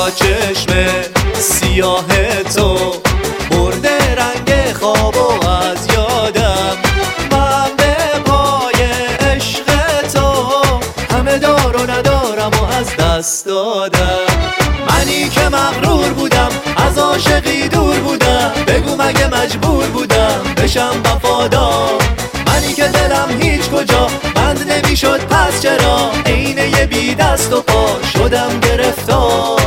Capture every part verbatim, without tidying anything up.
چرا چشم سیاه تو برده رنگ خوابو از یادم؟ من به پای عشق تو همه دار و ندارم و از دست دادم. منی که مغرور بودم از عاشقی دور بودم، بگو مگه مجبور بودم بشم وفادار؟ منی که دلم هیچ کجا بند نمیشد پس چرا عین یه بی دست و پا شدم گرفتار؟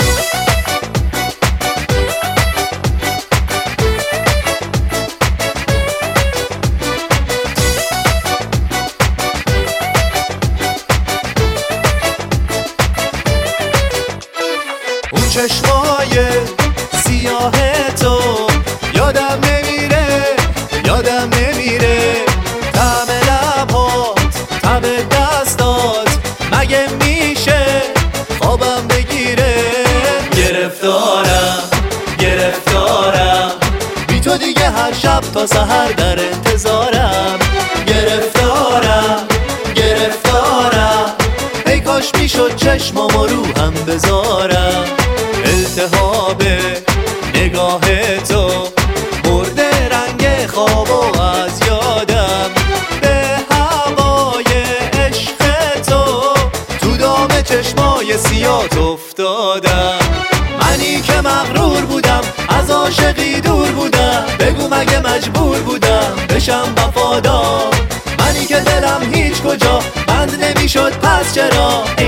اون چشمای سیاه تو یادم نمیره، یادم نمیره. طعم لبات، طعم دستات، مگه میشه خوابم بگیره؟ گرفتارم، گرفتارم، بی تو دیگه هر شب تا سحر در انتظارم. گرفتارم، گرفتارم، ای کاش میشد چشمامو رو هم بذارم. التهاب نگاه تو برده رنگ خوابو از یادم. به هوای عشق تو تو دام چشمای سیاه افتادم. منی که مغرور بودم از عاشقی دور بودم، بگو مگه مجبور بودم بشم وفادار؟ منی که دلم هیچ کجا بند نمیشد پس چرا